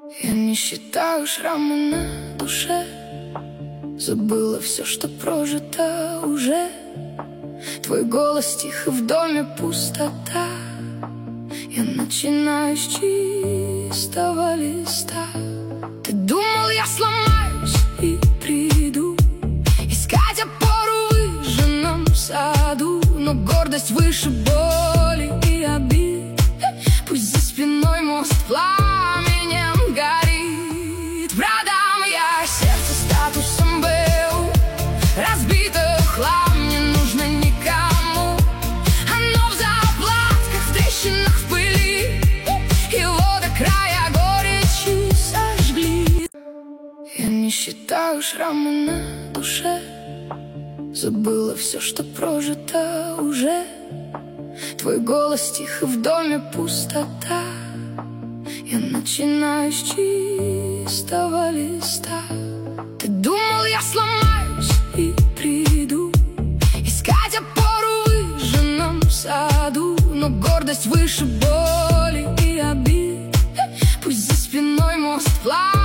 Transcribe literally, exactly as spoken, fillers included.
Я не считаю шрамы на душе, забыла все, что прожито уже. Твой голос тих, и в доме пустота. Я начинаю с чистого листа. Ты думал, я сломаюсь и приду искать опору в выжженном саду, но гордость выше боли и обид. Пусть за спиной мост пламенем горит. Продам я сердце статусом БУ, разбито в хлам, не нужно никому. Оно в заплатках, в трещинах, в пыли, его до края горечи сожгли. Я не считаю шрамы на душе, забыла все, что прожито уже. Твой голос тих, и в доме пустота. Я начинаю с чистого листа. Ты думал, я сломаюсь и приду искать опору в выжженном саду, но гордость выше боли и обид. Пусть за спиной мост пламенем